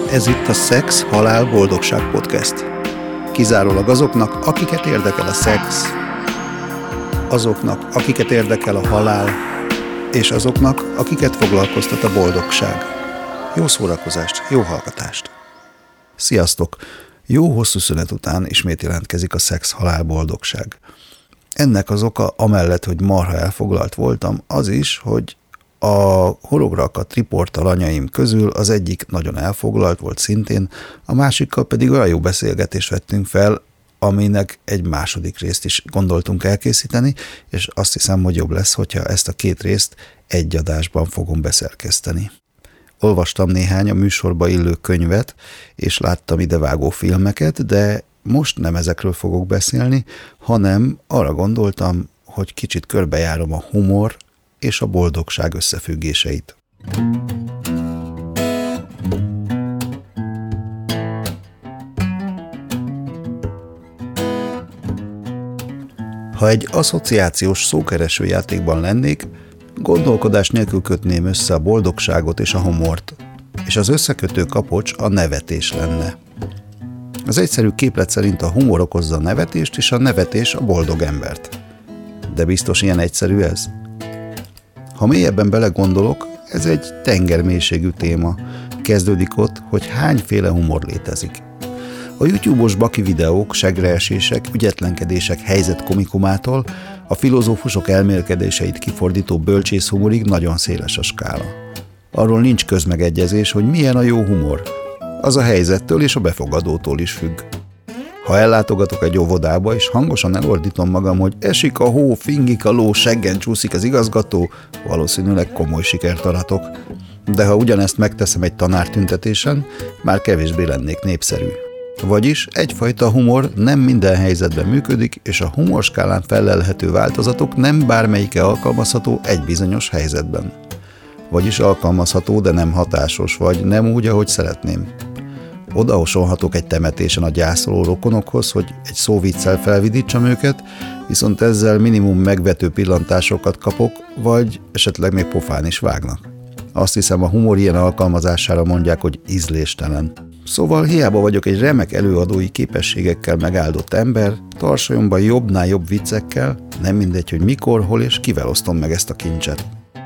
Ez itt a Szex, Halál, Boldogság Podcast. Kizárólag azoknak, akiket érdekel a szex, azoknak, akiket érdekel a halál, és azoknak, akiket foglalkoztat a boldogság. Jó szórakozást, jó hallgatást! Sziasztok! Jó hosszú szünet után ismét jelentkezik a Szex, Halál, Boldogság. Ennek az oka, amellett, hogy marha elfoglalt voltam, az is, hogy a horogra akadt riporttal anyaim közül az egyik nagyon elfoglalt volt szintén, a másikkal pedig olyan jó beszélgetést vettünk fel, aminek egy második részt is gondoltunk elkészíteni, és azt hiszem, hogy jobb lesz, hogyha ezt a két részt egy adásban fogom beszerkeszteni. Olvastam néhány a műsorba illő könyvet, és láttam idevágó filmeket, de most nem ezekről fogok beszélni, hanem arra gondoltam, hogy kicsit körbejárom a humor és a boldogság összefüggéseit. Ha egy asszociációs szókereső játékban lennék, gondolkodás nélkül kötném össze a boldogságot és a humort, és az összekötő kapocs a nevetés lenne. Az egyszerű képlet szerint a humor okozza a nevetést, és a nevetés a boldog embert. De biztos ilyen egyszerű ez? Ha mélyebben belegondolok, ez egy tengermélységű téma. Kezdődik ott, hogy hányféle humor létezik. A YouTube-os baki videók, segreesések, ügyetlenkedések helyzetkomikumától a filozófusok elmélkedéseit kifordító bölcsészhumorig nagyon széles a skála. Arról nincs közmegegyezés, hogy milyen a jó humor. Az a helyzettől és a befogadótól is függ. Ha ellátogatok egy óvodába, és hangosan elordítom magam, hogy esik a hó, fingik a ló, seggen csúszik az igazgató, valószínűleg komoly sikert aratok. De ha ugyanezt megteszem egy tanártüntetésen, már kevésbé lennék népszerű. Vagyis egyfajta humor nem minden helyzetben működik, és a humorskálán fellelhető változatok nem bármelyike alkalmazható egy bizonyos helyzetben. Vagyis alkalmazható, de nem hatásos, vagy nem úgy, ahogy szeretném. Odaosolhatok egy temetésen a gyászoló rokonokhoz, hogy egy szóviccel felvidítsam őket, viszont ezzel minimum megvető pillantásokat kapok, vagy esetleg még pofán is vágnak. Azt hiszem, a humor ilyen alkalmazására mondják, hogy ízléstelen. Szóval hiába vagyok egy remek előadói képességekkel megáldott ember, tarsolyomban jobbnál jobb viccekkel, nem mindegy, hogy mikor, hol és kivel osztom meg ezt a kincset.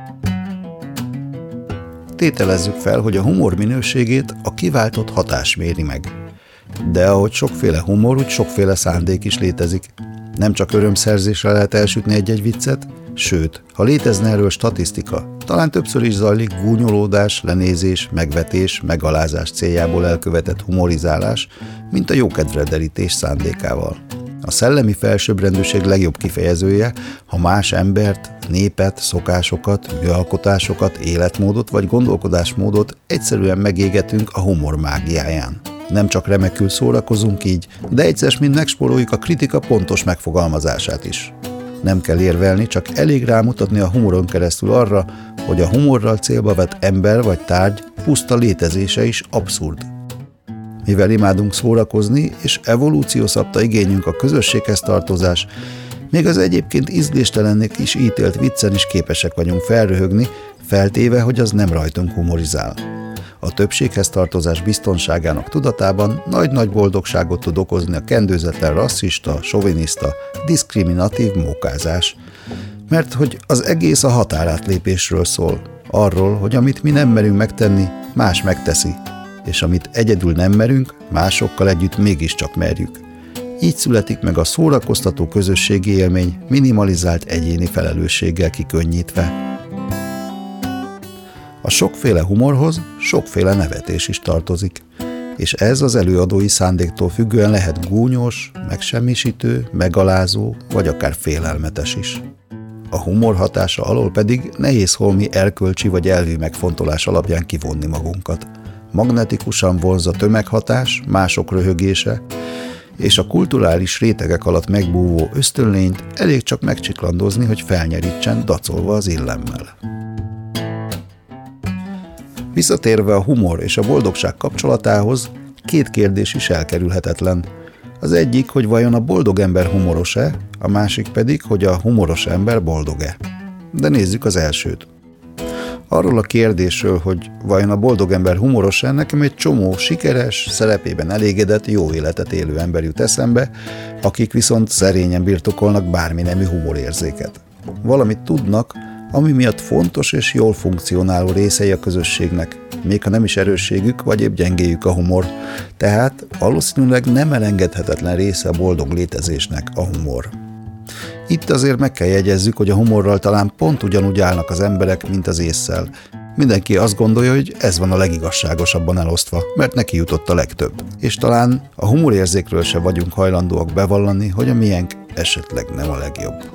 Tételezzük fel, hogy a humor minőségét a kiváltott hatás méri meg. De ahogy sokféle humor, úgy sokféle szándék is létezik. Nem csak örömszerzésre lehet elsütni egy-egy viccet, sőt, ha létezne erről statisztika, talán többször is zajlik gúnyolódás, lenézés, megvetés, megalázás céljából elkövetett humorizálás, mint a jókedvre derítés szándékával. A szellemi felsőbbrendűség legjobb kifejezője, ha más embert, népet, szokásokat, műalkotásokat, életmódot vagy gondolkodásmódot egyszerűen megégetünk a humor mágiáján. Nem csak remekül szórakozunk így, de egyszer mind megspóroljuk a kritika pontos megfogalmazását is. Nem kell érvelni, csak elég rámutatni a humoron keresztül arra, hogy a humorral célba vett ember vagy tárgy puszta létezése is abszurd. Mivel imádunk szórakozni, és evolúció szabta igényünk a közösséghez tartozás, még az egyébként ízléstelennek is ítélt viccen is képesek vagyunk felröhögni, feltéve, hogy az nem rajtunk humorizál. A többséghez tartozás biztonságának tudatában nagy-nagy boldogságot tud okozni a kendőzetlen rasszista, soviniszta, diszkriminatív mókázás. Mert hogy az egész a határátlépésről szól. Arról, hogy amit mi nem merünk megtenni, más megteszi. És amit egyedül nem merünk, másokkal együtt mégiscsak merjük. Így születik meg a szórakoztató közösségi élmény minimalizált egyéni felelősséggel kikönnyítve. A sokféle humorhoz sokféle nevetés is tartozik, és ez az előadói szándéktól függően lehet gúnyos, megsemmisítő, megalázó, vagy akár félelmetes is. A humor hatása alól pedig nehéz holmi erkölcsi vagy elvi megfontolás alapján kivonni magunkat. Magnetikusan vonz a tömeghatás, mások röhögése, és a kulturális rétegek alatt megbúvó ösztönlényt elég csak megcsiklandozni, hogy felnyerítsen dacolva az illemmel. Visszatérve a humor és a boldogság kapcsolatához, két kérdés is elkerülhetetlen. Az egyik, hogy vajon a boldog ember humoros-e, a másik pedig, hogy a humoros ember boldog-e. De nézzük az elsőt. Arról a kérdésről, hogy vajon a boldog ember humoros-e, nekem egy csomó sikeres, szerepében elégedett, jó életet élő ember jut eszembe, akik viszont szerényen birtokolnak bármi nemű humorérzéket. Valamit tudnak, ami miatt fontos és jól funkcionáló részei a közösségnek, még ha nem is erősségük vagy épp gyengéjük a humor, tehát valószínűleg nem elengedhetetlen része a boldog létezésnek a humor. Itt azért meg kell jegyezzük, hogy a humorral talán pont ugyanúgy állnak az emberek, mint az ésszel. Mindenki azt gondolja, hogy ez van a legigazságosabban elosztva, mert neki jutott a legtöbb. És talán a humorérzékről se vagyunk hajlandóak bevallani, hogy a miénk esetleg nem a legjobb.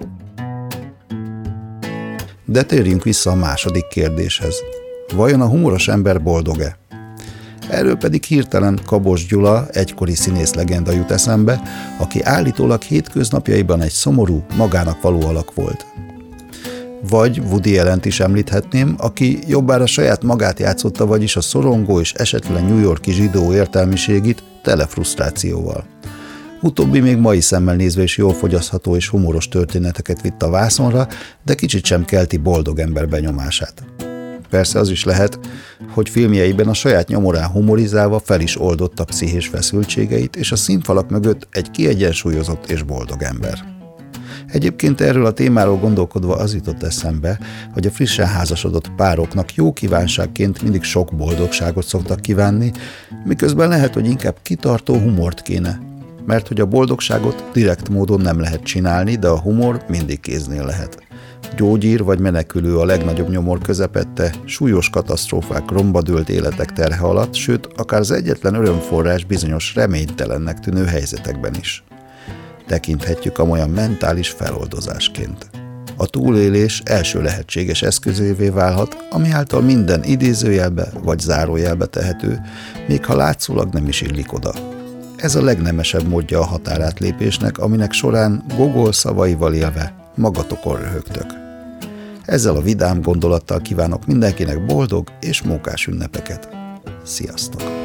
De térjünk vissza a második kérdéshez. Vajon a humoros ember boldog-e? Erről pedig hirtelen Kabos Gyula, egykori színész legenda jut eszembe, aki állítólag hétköznapjaiban egy szomorú, magának való alak volt. Vagy Woody Allent is említhetném, aki jobbára saját magát játszotta, vagyis a szorongó és esetlen New York-i zsidó értelmiségit tele frusztrációval. Utóbbi még mai szemmel nézve is jól fogyasztható és humoros történeteket vitt a vászonra, de kicsit sem kelti boldog ember benyomását. Persze az is lehet, hogy filmjeiben a saját nyomorán humorizálva fel is oldotta pszichés feszültségeit, és a színfalak mögött egy kiegyensúlyozott és boldog ember. Egyébként erről a témáról gondolkodva az jutott eszembe, hogy a frissen házasodott pároknak jó kívánságként mindig sok boldogságot szoktak kívánni, miközben lehet, hogy inkább kitartó humort kéne, mert hogy a boldogságot direkt módon nem lehet csinálni, de a humor mindig kéznél lehet. Gyógyír vagy menekülő a legnagyobb nyomor közepette, súlyos katasztrófák, rombadőlt életek terhe alatt, sőt, akár az egyetlen örömforrás bizonyos reménytelennek tűnő helyzetekben is. Tekinthetjük amolyan mentális feloldozásként. A túlélés első lehetséges eszközévé válhat, ami által minden idézőjelbe vagy zárójelbe tehető, még ha látszólag nem is illik oda. Ez a legnemesebb módja a határátlépésnek, aminek során Gogol szavaival élve magatokon röhögtök. Ezzel a vidám gondolattal kívánok mindenkinek boldog és mókás ünnepeket. Sziasztok!